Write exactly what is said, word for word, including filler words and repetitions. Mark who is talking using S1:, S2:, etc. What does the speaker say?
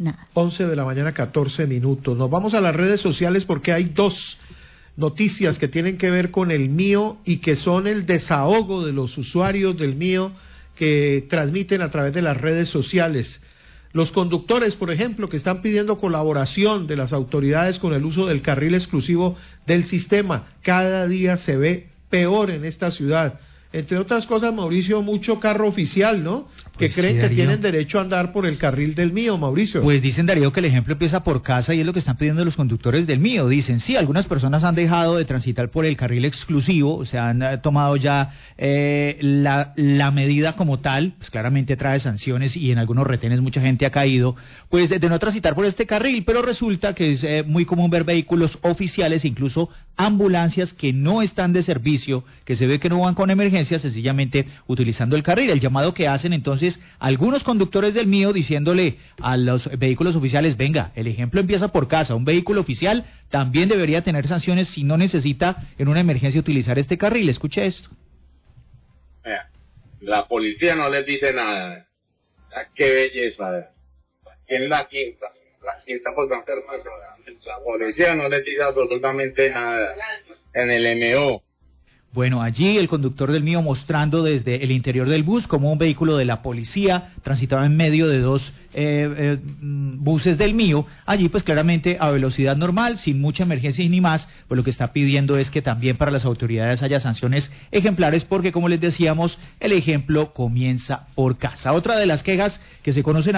S1: nada.
S2: once de la mañana, catorce minutos. Nos vamos a las redes sociales porque hay dos noticias que tienen que ver con el Mío y que son el desahogo de los usuarios del Mío que transmiten a través de las redes sociales. Los conductores, por ejemplo, que están pidiendo colaboración de las autoridades con el uso del carril exclusivo del sistema, cada día se ve peor en esta ciudad. Entre otras cosas, Mauricio, mucho carro oficial, ¿no? Que
S3: Pues
S2: creen
S3: sí,
S2: que
S3: Darío.
S2: tienen derecho a andar por el carril del Mío, Mauricio.
S3: Pues dicen, Darío, que el ejemplo empieza por casa y es lo que están pidiendo los conductores del Mío. Dicen, sí, algunas personas han dejado de transitar por el carril exclusivo, o sea, han eh, tomado ya eh, la, la medida como tal, pues claramente trae sanciones y en algunos retenes mucha gente ha caído, pues de, de no transitar por este carril, pero resulta que es eh, muy común ver vehículos oficiales, incluso ambulancias que no están de servicio, que se ve que no van con emergencia, sencillamente utilizando el carril. El llamado que hacen entonces algunos conductores del Mío diciéndole a los vehículos oficiales, venga, el ejemplo empieza por casa, un vehículo oficial también debería tener sanciones si no necesita en una emergencia utilizar este carril. Escuche esto.
S4: La policía no les dice nada. Qué belleza. Aquí en la quinta, la quinta por San Fernando, la policía no les dice absolutamente nada. En el M O.
S3: Bueno, allí el conductor del Mío mostrando desde el interior del bus cómo un vehículo de la policía transitaba en medio de dos eh, eh, buses del Mío, allí pues claramente a velocidad normal, sin mucha emergencia y ni más, pues lo que está pidiendo es que también para las autoridades haya sanciones ejemplares porque como les decíamos, el ejemplo comienza por casa. Otra de las quejas que se conocen